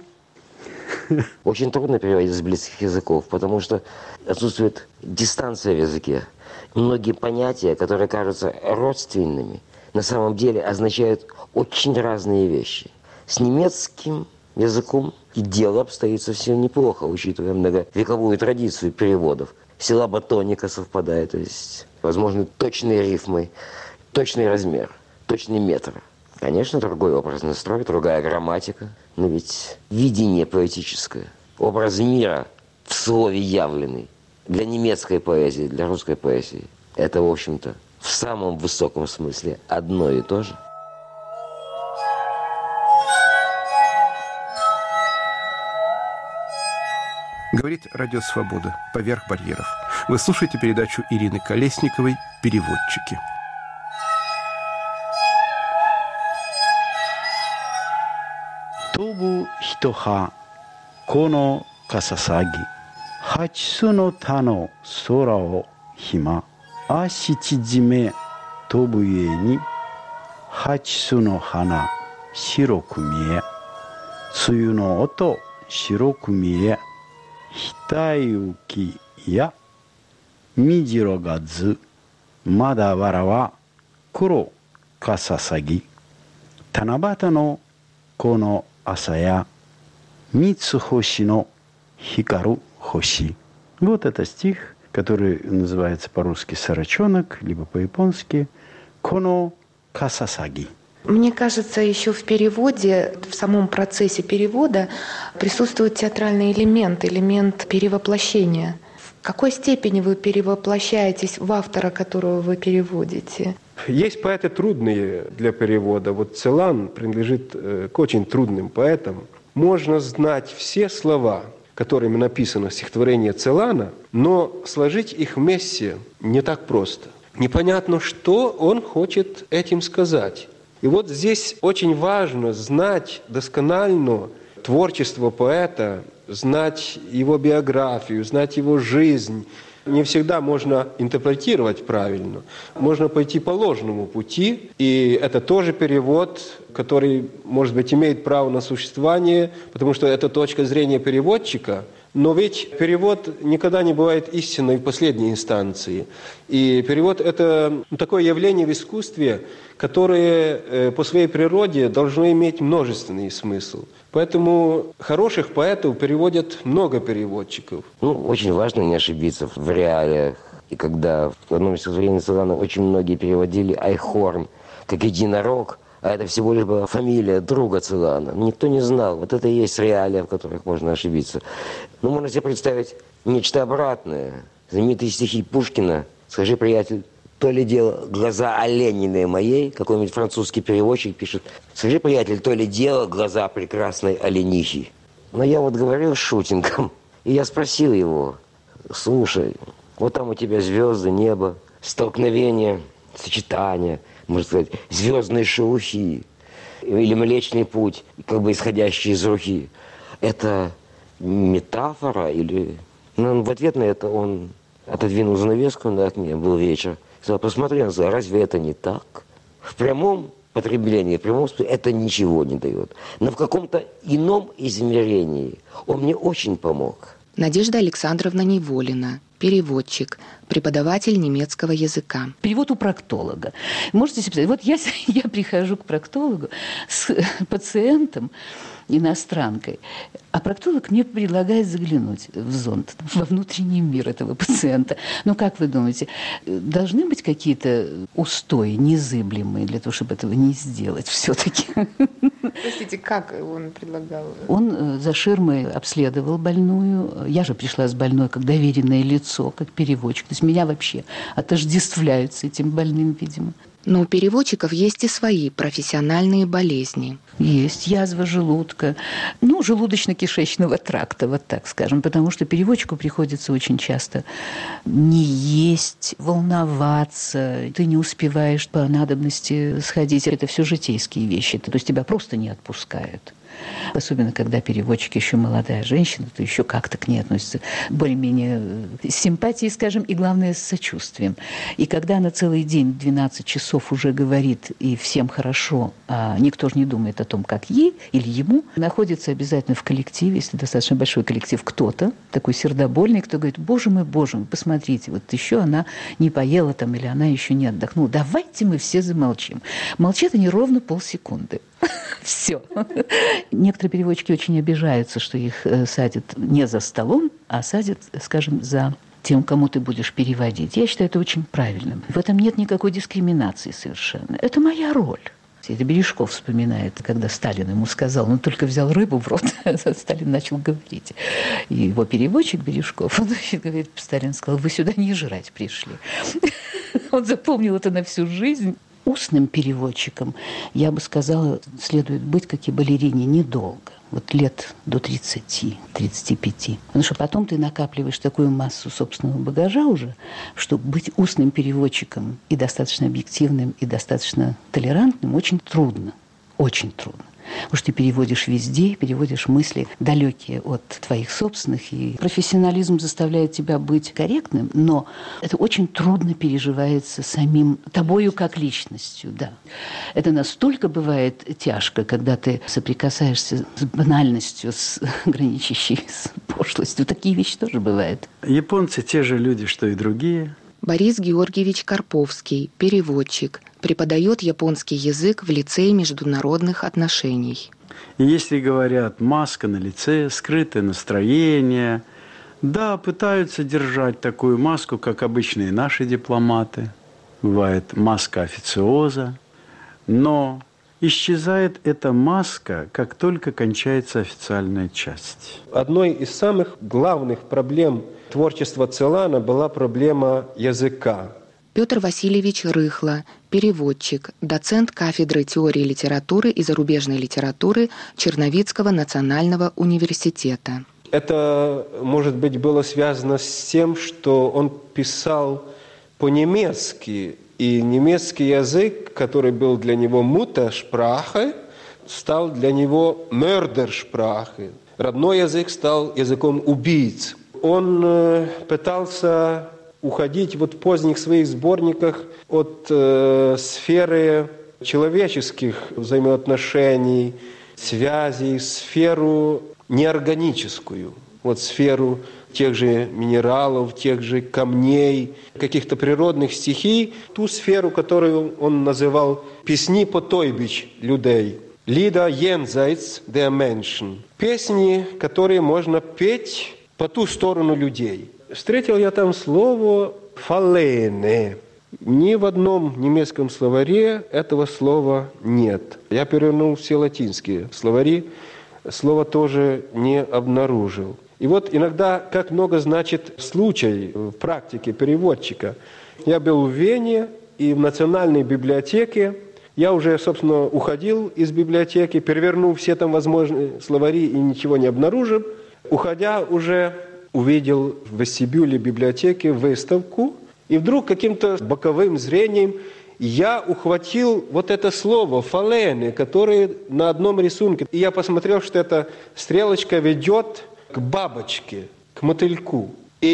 S11: Очень трудно переводить с близких языков, потому что отсутствует дистанция в языке. Многие понятия, которые кажутся родственными, на самом деле означают очень разные вещи. С немецким языком и дело обстоит совсем неплохо, учитывая многовековую традицию переводов. Силаба тоника совпадает, то есть возможны точные рифмы, точный размер, точный метр. Конечно, другой образный строй, другая грамматика, но ведь видение поэтическое, образ мира в слове явленный для немецкой поэзии, для русской поэзии, это, в общем-то, в самом высоком смысле одно и то же.
S1: Говорит Радио Свобода «Поверх барьеров». Вы слушаете передачу Ирины Колесниковой «Переводчики».
S12: Тобу хитоха коно касасаги хачсу но тано сорао хима аши чиджиме тобу юэ ни хачсу но хана широku мие тsuyu no ото широku мие хитаюки я мидиро га зу мада вара ва куро касасаги танабата но коно асая мицу хоши но хикару хоши. Вот это стих, который называется по-русски «Сорочонок», либо по-японски «Коно касасаги».
S8: Мне кажется, еще в переводе, в самом процессе перевода присутствует театральный элемент, элемент перевоплощения. В какой степени вы перевоплощаетесь в автора, которого вы переводите?
S9: Есть поэты трудные для перевода. Вот Целан принадлежит к очень трудным поэтам. Можно знать все слова, которыми написано стихотворение Целана, но сложить их вместе не так просто. Непонятно, что он хочет этим сказать. И вот здесь очень важно знать досконально творчество поэта, знать его биографию, знать его жизнь. Не всегда можно интерпретировать правильно. Можно пойти по ложному пути, и это тоже перевод, который, может быть, имеет право на существование, потому что это точка зрения переводчика. Но ведь перевод никогда не бывает истинной в последней инстанции. И перевод – это такое явление в искусстве, которое по своей природе должно иметь множественный смысл. Поэтому хороших поэтов переводят много переводчиков.
S11: Ну, очень важно не ошибиться в реалиях. И когда в одном из стихотворений Целана очень многие переводили «Айхорн» как «единорог», а это всего лишь была фамилия друга Целана. Никто не знал. Вот это и есть реалия, в которых можно ошибиться. Но можно себе представить нечто обратное. Знаменитые стихи Пушкина «Скажи, приятель, то ли дело глаза оленины моей», какой-нибудь французский переводчик пишет, «Скажи, приятель, то ли дело глаза прекрасной оленихи». Но я вот говорил с шутингом, и я спросил его: слушай, вот там у тебя звезды, небо, столкновение, сочетание, можно сказать, звездные шелухи или Млечный путь, как бы исходящий из руки. Это метафора или... Ну, в ответ на это он отодвинул занавеску на окне, был вечер. Сказал: посмотри, он сказал, разве это не так? В прямом потреблении, в прямом смысле это ничего не дает. Но в каком-то ином измерении он мне очень помог.
S8: Надежда Александровна Неволина, переводчик, преподаватель немецкого языка.
S10: Перевод у проктолога. Можете себе представить, вот я, я прихожу к проктологу с пациентом, иностранкой, а проктолог мне предлагает заглянуть в зонд, во внутренний мир этого пациента. Ну, как вы думаете, должны быть какие-то устои незыблемые для того, чтобы этого не сделать все-таки?
S13: Простите, как он предлагал?
S10: Он за ширмой обследовал больную. Я же пришла с больной как доверенное лицо, как переводчик. То есть меня вообще отождествляют с этим больным, видимо.
S8: Но у переводчиков есть и свои профессиональные болезни.
S10: Есть язва желудка, ну, желудочно-кишечного тракта, вот так скажем, потому что переводчику приходится очень часто не есть, волноваться, ты не успеваешь по надобности сходить. Это все житейские вещи, то есть тебя просто не отпускают. Особенно, когда переводчик еще молодая женщина, то еще как-то к ней относится более-менее с симпатией, скажем, и, главное, с сочувствием. И когда она целый день, двенадцать часов уже говорит, и всем хорошо, а никто же не думает о том, как ей или ему, находится обязательно в коллективе, если достаточно большой коллектив, кто-то, такой сердобольный, кто говорит: боже мой, боже мой, посмотрите, вот еще она не поела там, или она еще не отдохнула. Давайте мы все замолчим. Молчат они ровно полсекунды. Все. Некоторые переводчики очень обижаются, что их садят не за столом, а садят, скажем, за тем, кому ты будешь переводить. Я считаю это очень правильным. В этом нет никакой дискриминации совершенно. Это моя роль. Это Бережков вспоминает, когда Сталин ему сказал, он только взял рыбу в рот, а Сталин начал говорить. И его переводчик Бережков, он говорит, Сталин сказал: вы сюда не жрать пришли. Он запомнил это на всю жизнь. Устным переводчиком, я бы сказала, следует быть, как и балерине, недолго. Вот лет до тридцати-тридцати пяти. Потому что потом ты накапливаешь такую массу собственного багажа уже, что быть устным переводчиком и достаточно объективным, и достаточно толерантным очень трудно. Очень трудно. Потому что ты переводишь везде, переводишь мысли, далекие от твоих собственных. И профессионализм заставляет тебя быть корректным, но это очень трудно переживается самим тобою как личностью. Да. Это настолько бывает тяжко, когда ты соприкасаешься с банальностью, с граничащей с пошлостью. Такие вещи тоже бывают.
S12: Японцы те же люди, что и другие.
S8: Борис Георгиевич Карповский, переводчик, преподает японский язык в лицее международных отношений.
S12: И если говорят «маска на лице», «скрытое настроение», да, пытаются держать такую маску, как обычные наши дипломаты. Бывает маска официоза, но исчезает эта маска, как только кончается официальная часть.
S9: Одной из самых главных проблем творчества Целана была проблема языка.
S8: Петр Васильевич Рыхло, переводчик, доцент кафедры теории литературы и зарубежной литературы Черновицкого национального университета.
S9: Это, может быть, было связано с тем, что он писал по-немецки, и немецкий язык, который был для него Muttersprache, стал для него Mördersprache. Родной язык стал языком убийц. Он э, пытался уходить вот в поздних своих сборниках от э, сферы человеческих взаимоотношений, связей, сферу неорганическую, вот сферу тех же минералов, тех же камней, каких-то природных стихий, ту сферу, которую он называл «песни потойбич людей». «Lieder jenseits der Menschen». Песни, которые можно петь по ту сторону людей. Встретил я там слово «фалене». Ни в одном немецком словаре этого слова нет. Я перевернул все латинские словари, слова тоже не обнаружил. И вот иногда, как много значит случай в практике переводчика. Я был в Вене, и в Национальной библиотеке я уже, собственно, уходил из библиотеки, перевернул все там возможные словари и ничего не обнаружив. Уходя, уже увидел в вестибюле библиотеки выставку, и вдруг каким-то боковым зрением я ухватил вот это слово «фалене», которое на одном рисунке. И я посмотрел, что эта стрелочка ведет к бабочке, к мотыльку.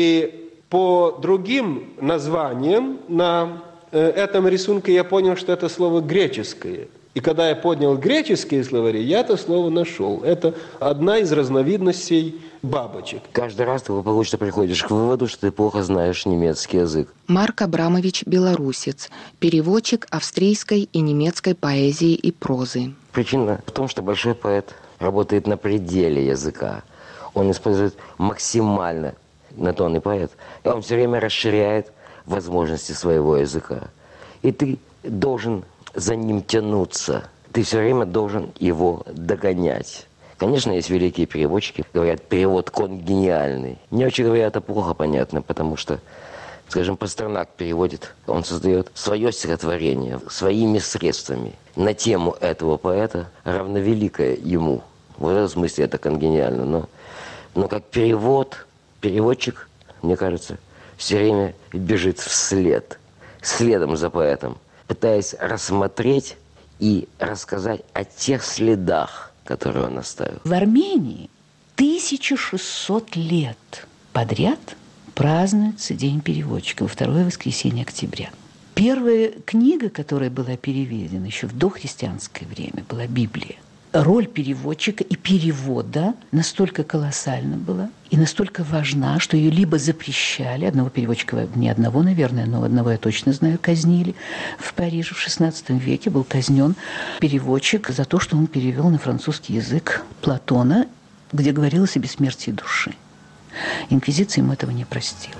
S9: И по другим названиям на этом рисунке я понял, что это слово греческое. И когда я поднял греческие словари, я это слово нашел. Это одна из разновидностей бабочек.
S11: Каждый раз ты получше приходишь к выводу, что ты плохо знаешь немецкий язык.
S8: Марк Абрамович Белорусец, переводчик австрийской и немецкой поэзии и прозы.
S11: Причина в том, что большой поэт работает на пределе языка. Он использует максимально, на то он и поэт, и он все время расширяет возможности своего языка. И ты должен за ним тянуться. Ты все время должен его догонять. Конечно, есть великие переводчики, говорят, перевод конгениальный. Мне, вообще говоря, это плохо понятно, потому что, скажем, Пастернак переводит, он создает свое стихотворение своими средствами на тему этого поэта, равновеликое ему. В этом смысле это конгениально. Но, но как перевод, переводчик, мне кажется, все время бежит вслед, следом за поэтом, пытаясь рассмотреть и рассказать о тех следах, которые он оставил.
S10: В Армении тысяча шестьсот лет подряд празднуется День переводчика во второе воскресенье октября. Первая книга, которая была переведена еще в дохристианское время, была Библия. Роль переводчика и перевода настолько колоссальна была и настолько важна, что ее либо запрещали, одного переводчика, не одного, наверное, но одного я точно знаю, казнили в Париже в шестнадцатом веке, был казнен переводчик за то, что он перевел на французский язык Платона, где говорилось о бессмертии души. Инквизиция ему этого не простила.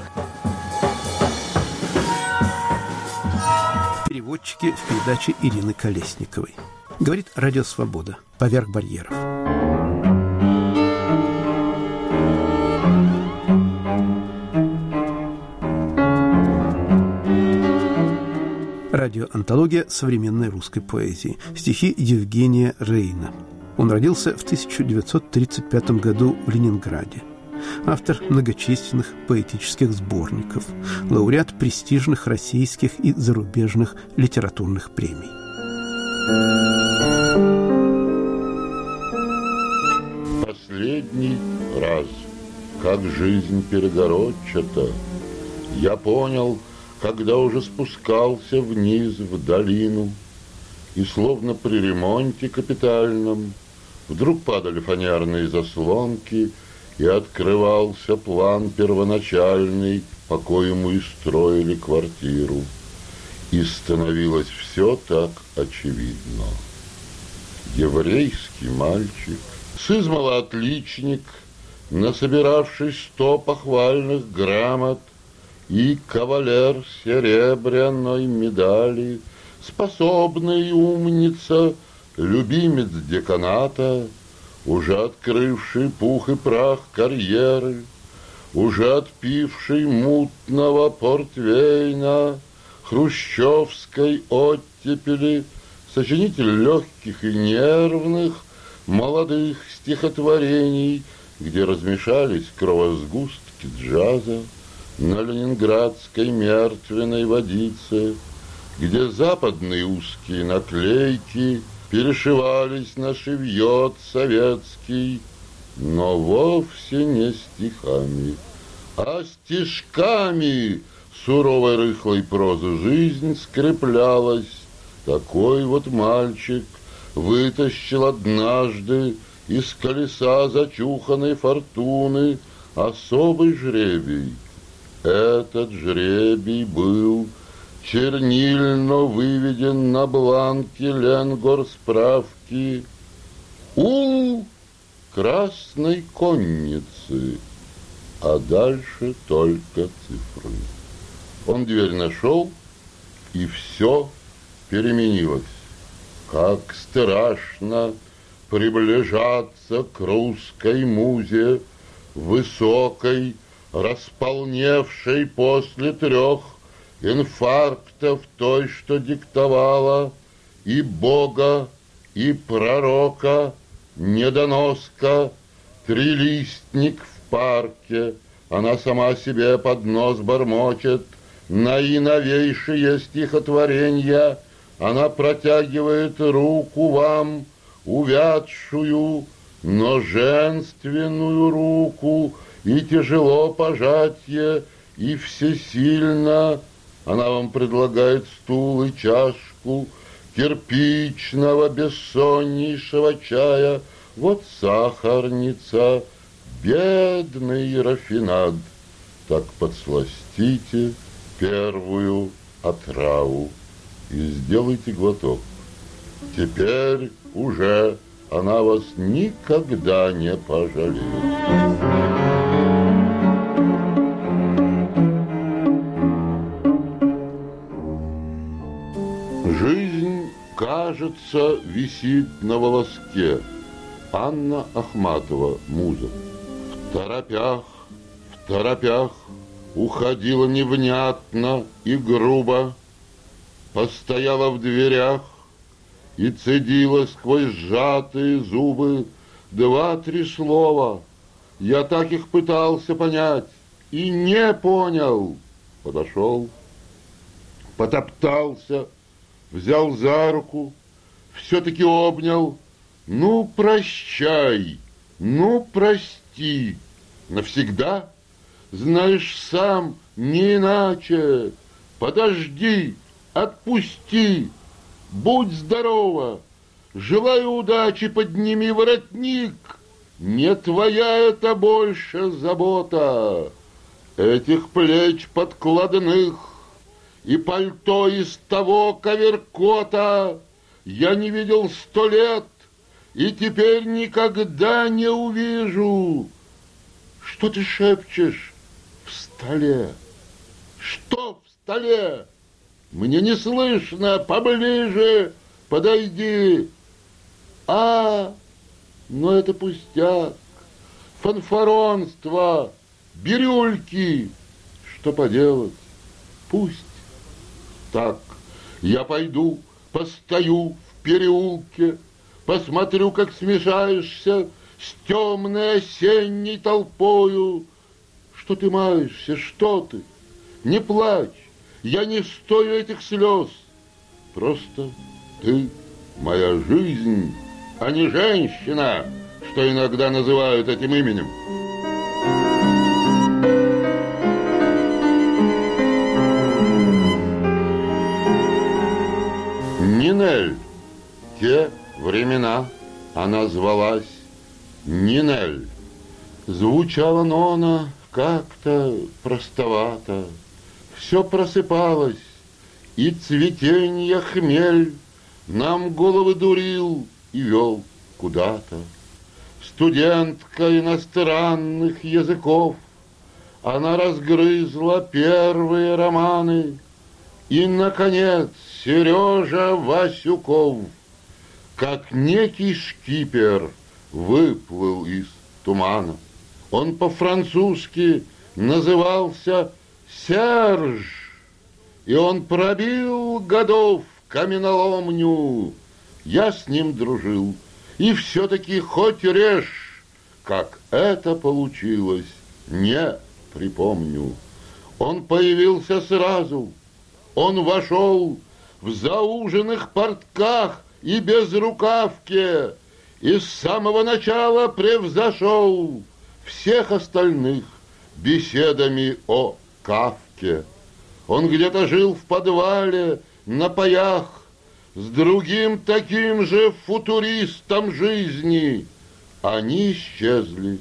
S1: Переводчики в передаче Ирины Колесниковой. Говорит Радио Свобода. Поверх барьеров. Радиоантология современной русской поэзии. Стихи Евгения Рейна. Он родился в тысяча девятьсот тридцать пятом году в Ленинграде. Автор многочисленных поэтических сборников. Лауреат престижных российских и зарубежных литературных премий.
S2: Последний раз, как жизнь перегородчата, я понял, когда уже спускался вниз в долину, и словно при ремонте капитальном вдруг падали фанерные заслонки, и открывался план первоначальный, по коему и строили квартиру. И становилось все так очевидно. Еврейский мальчик, сызмала отличник, насобиравший сто похвальных грамот, и кавалер серебряной медали, способный умница, любимец деканата, уже открывший пух и прах карьеры, уже отпивший мутного портвейна, хрущевской оттепели, сочинитель легких и нервных, молодых стихотворений, где размешались кровосгустки джаза на ленинградской мертвенной водице, где западные узкие наклейки перешивались на шевьет советский, но вовсе не стихами, а стишками суровой рыхлой прозы жизнь скреплялась. Такой вот мальчик вытащил однажды из колеса зачуханной фортуны особый жребий. Этот жребий был чернильно выведен на бланке Ленгорсправки «Ул красной конницы», а дальше только цифры. Он дверь нашел, и все переменилось. Как страшно приближаться к русской музе, высокой, располневшей после трех инфарктов той, что диктовала и Бога, и пророка, недоноска, трилистник в парке. Она сама себе под нос бормочет наиновейшие стихотворения. Она протягивает руку вам, увядшую, но женственную руку, и тяжело пожатие, и всесильно. Она вам предлагает стул и чашку кирпичного бессоннейшего чая. Вот сахарница, бедный рафинад. Так подсластите первую отраву и сделайте глоток. Теперь уже она вас никогда не пожалеет. Жизнь, кажется, висит на волоске. Анна Ахматова, муза. В торопях, в торопях уходила невнятно и грубо, постояла в дверях и цедила сквозь сжатые зубы два-три слова. Я так их пытался понять и не понял. Подошел, потоптался, взял за руку, все-таки обнял. Ну, прощай, ну, прости, навсегда, знаешь сам, не иначе. Подожди, отпусти, будь здорова, желаю удачи, подними воротник. Не твоя это больше забота, этих плеч подкладных и пальто из того коверкота я не видел сто лет и теперь никогда не увижу. Что ты шепчешь в столе? Что в столе? Мне не слышно, поближе подойди. А, но это пустяк, фанфаронство, бирюльки. Что поделать? Пусть так. Я пойду, постою в переулке, посмотрю, как смешаешься с темной осенней толпою. Что ты маешься, что ты? Не плачь, я не стою этих слез. Просто ты моя жизнь, а не женщина, что иногда называют этим именем. Нинель. Те времена она звалась Нинель. Звучала Нона как-то простовато. Все просыпалось, и цветенья хмель нам головы дурил и вел куда-то. Студентка иностранных языков, она разгрызла первые романы. И, наконец, Сережа Васюков, как некий шкипер, выплыл из тумана. Он по-французски назывался Серж и он пробил годов каменоломню. Я с ним дружил, и все-таки хоть режь, как это получилось, не припомню. Он появился сразу, он вошел в зауженных портках и безрукавке, и с самого начала превзошел всех остальных беседами о Кафке. Он где-то жил в подвале, на паях, с другим таким же футуристом жизни. Они исчезли,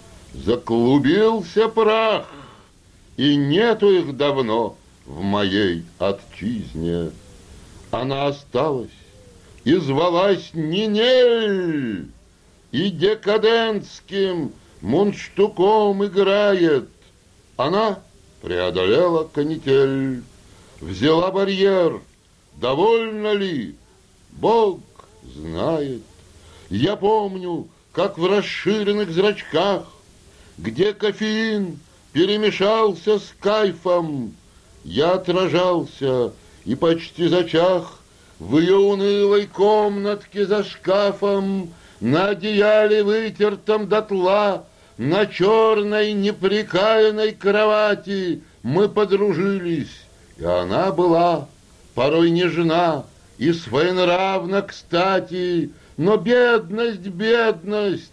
S2: заклубился прах, и нету их давно в моей отчизне. Она осталась и звалась Нинель, и декадентским мундштуком играет. Она преодолела канитель, взяла барьер. Довольно ли? Бог знает. Я помню, как в расширенных зрачках, где кофеин перемешался с кайфом, я отражался и почти зачах в ее унылой комнатке за шкафом, на одеяле, вытертом дотла, на черной неприкаянной кровати мы подружились, и она была порой нежна и своенравна, кстати, но бедность, бедность,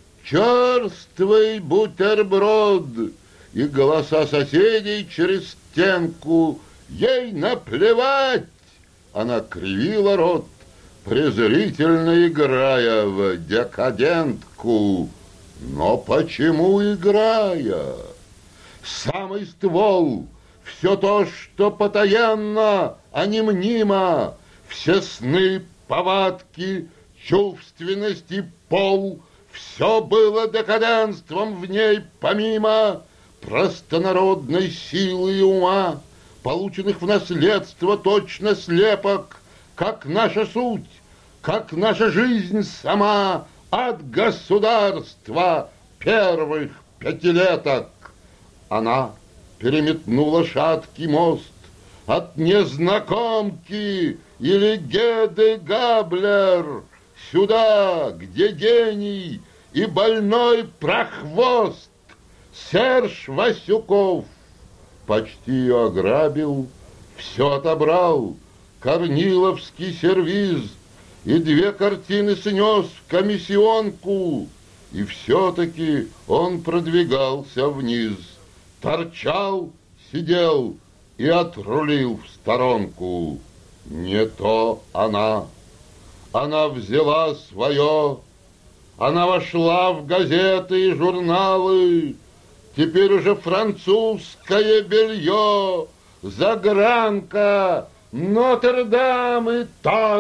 S2: черствый бутерброд, и голоса соседей через стенку, ей наплевать. Она кривила рот, презрительно играя в декадентку. Но почему играя? Самый ствол, все то, что потаенно, а не мнимо, все сны, повадки, чувственность и пол, все было декаденством в ней, помимо простонародной силы и ума, полученных в наследство точно слепок, как наша суть, как наша жизнь сама от государства первых пятилеток. Она переметнула шаткий мост от незнакомки или Геды Габлер сюда, где гений и больной прохвост Серж Васюков почти ее ограбил, все отобрал, корниловский сервиз, и две картины снес в комиссионку, и все-таки он продвигался вниз, торчал, сидел и отрулил в сторонку. Не то она. Она взяла свое, она вошла в газеты и журналы, теперь уже французское белье, загранка, Нотр-Дам и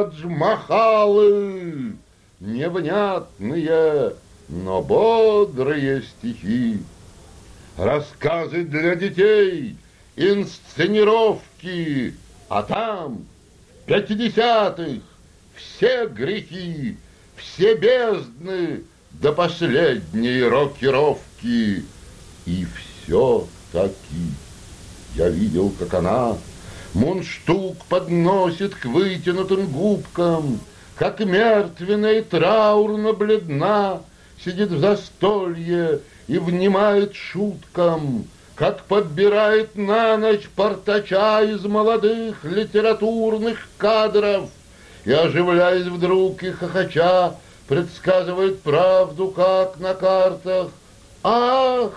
S2: Тадж-Махалы, невнятные, но бодрые стихи, рассказы для детей, инсценировки, а там, в пятидесятых, все грехи, все бездны до последней рокировки. И все-таки я видел, как она мундштук подносит к вытянутым губкам, как мертвенно и траурно бледна сидит в застолье и внимает шуткам, как подбирает на ночь портача из молодых литературных кадров и, оживляясь вдруг и хохоча, предсказывает правду, как на картах. Ах,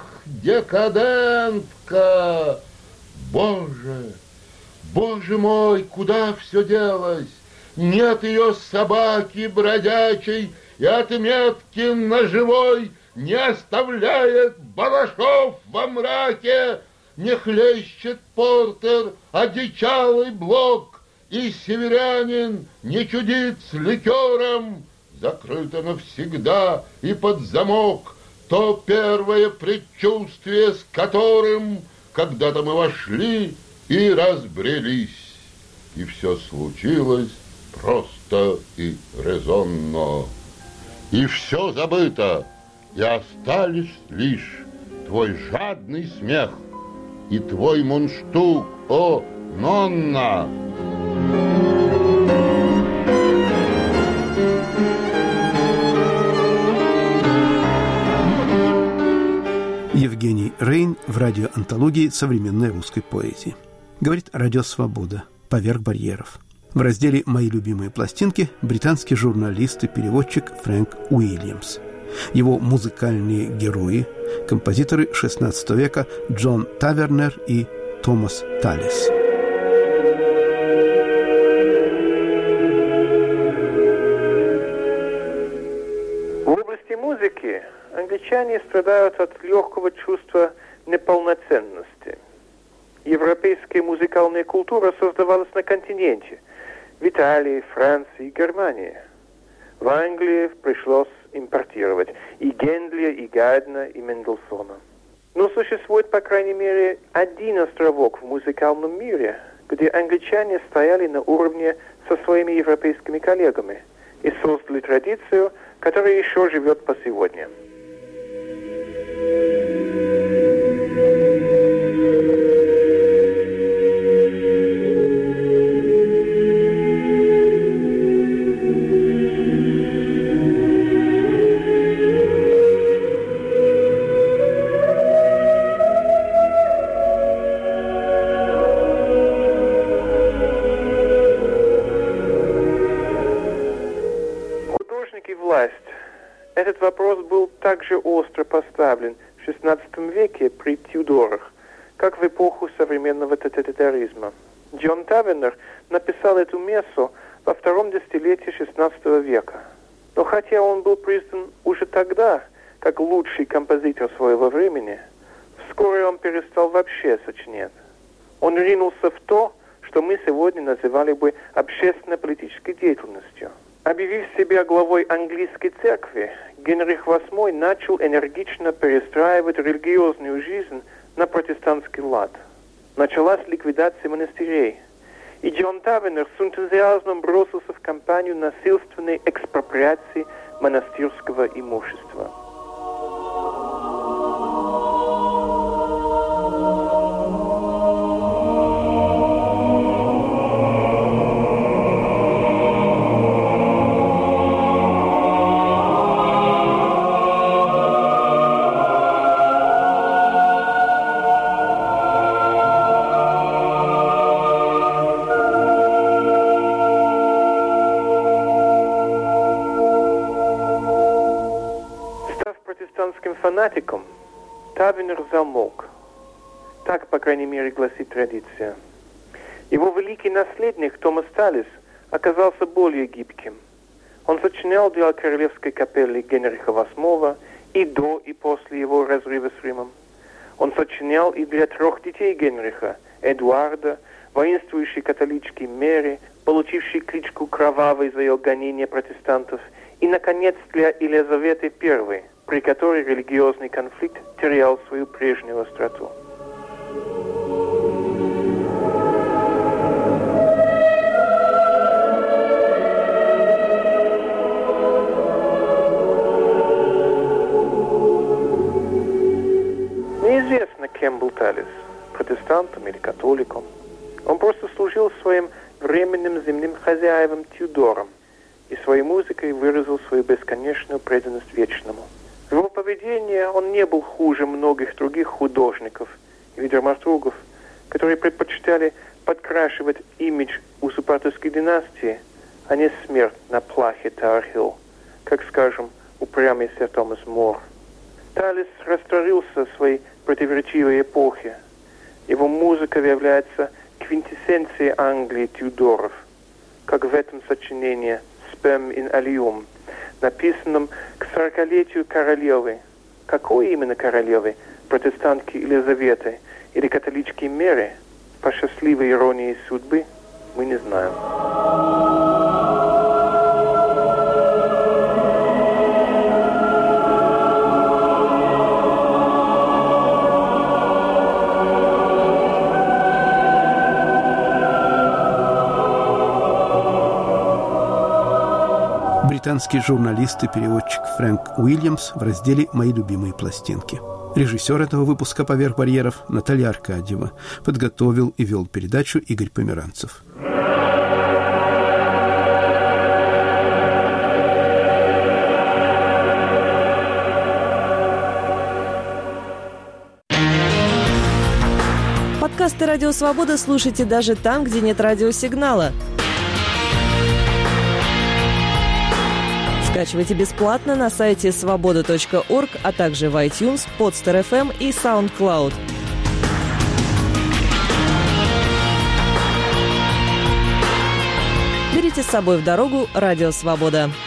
S2: декадентка! Боже, боже мой, куда все делось? Нет ее собаки бродячей, и отметки на живой не оставляет Балашов во мраке, не хлещет Портер одичалый Блок, и северянин не чудит с ликером. Закрыто навсегда и под замок то первое предчувствие, с которым когда-то мы вошли и разбрелись. И все случилось просто и резонно. И все забыто, и остались лишь твой жадный смех и твой мундштук, о, Нонна!
S1: Евгений Рейн в радиоантологии современной русской поэзии. Говорит «Радио Свобода. Поверх барьеров». В разделе «Мои любимые пластинки» британский журналист и переводчик Фрэнк Уильямс. Его музыкальные герои – композиторы шестнадцатого века Джон Тавернер и Томас Талис.
S14: В области музыки англичане страдают от легкого чувства неполноценности. Европейская музыкальная культура создавалась на континенте – в Италии, Франции и Германии. В Англии пришлось импортировать и Генделя, и Гайдна, и Мендельсона. Но существует, по крайней мере, один островок в музыкальном мире, где англичане стояли на уровне со своими европейскими коллегами и создали традицию, которая еще живет по сегодня. Этот вопрос был также остро поставлен в шестнадцатом веке при Тюдорах, как в эпоху современного тоталитаризма. Джон Тавернер написал эту мессу во втором десятилетии шестнадцатого века. Но хотя он был признан уже тогда как лучший композитор своего времени, вскоре он перестал вообще сочинять. Он ринулся в то, что мы сегодня называли бы общественно-политической деятельностью. Объявив себя главой английской церкви, Генрих восьмой начал энергично перестраивать религиозную жизнь на протестантский лад. Началась ликвидация монастырей, и Джон Тавернер с энтузиазмом бросился в кампанию насильственной экспроприации монастырского имущества. Фанатиком Тавернер замолк. Так, по крайней мере, гласит традиция. Его великий наследник Томас Талис оказался более гибким. Он сочинял для королевской капеллы Генриха восьмого и до, и после его разрыва с Римом. Он сочинял и для трех детей Генриха – Эдуарда, воинствующей католички Мэри, получившей кличку Кровавой за ее гонение протестантов, и, наконец, для Елизаветы Первой, при которой религиозный конфликт терял свою прежнюю остроту. Неизвестно, кем был Талис, протестантом или католиком. Он просто служил своим временным земным хозяевам Тюдорам и своей музыкой выразил свою бесконечную преданность вечному. В его поведении он не был хуже многих других художников или драматургов, которые предпочитали подкрашивать имидж узурпаторской династии, а не смерть на плахе Тауэр-Хилл, как, скажем, упрямый сэр Томас Мор. Талис растворился в своей противоречивой эпохе. Его музыка является квинтэссенцией Англии Тюдоров, как в этом сочинении «Sperm in Allium», написанном к сорокалетию королевы. Какой именно королевы? Протестантки Елизаветы или католички Мэри? По счастливой иронии судьбы мы не знаем.
S1: Британский журналист и переводчик Фрэнк Уильямс в разделе «Мои любимые пластинки». Режиссер этого выпуска «Поверх барьеров» Наталья Аркадьева. Подготовил и вел передачу Игорь Померанцев.
S15: Подкасты «Радио Свобода» слушайте даже там, где нет радиосигнала. Скачивайте бесплатно на сайте свобода точка орг, а также в iTunes, Podster эф эм и SoundCloud. Берите с собой в дорогу «Радио Свобода».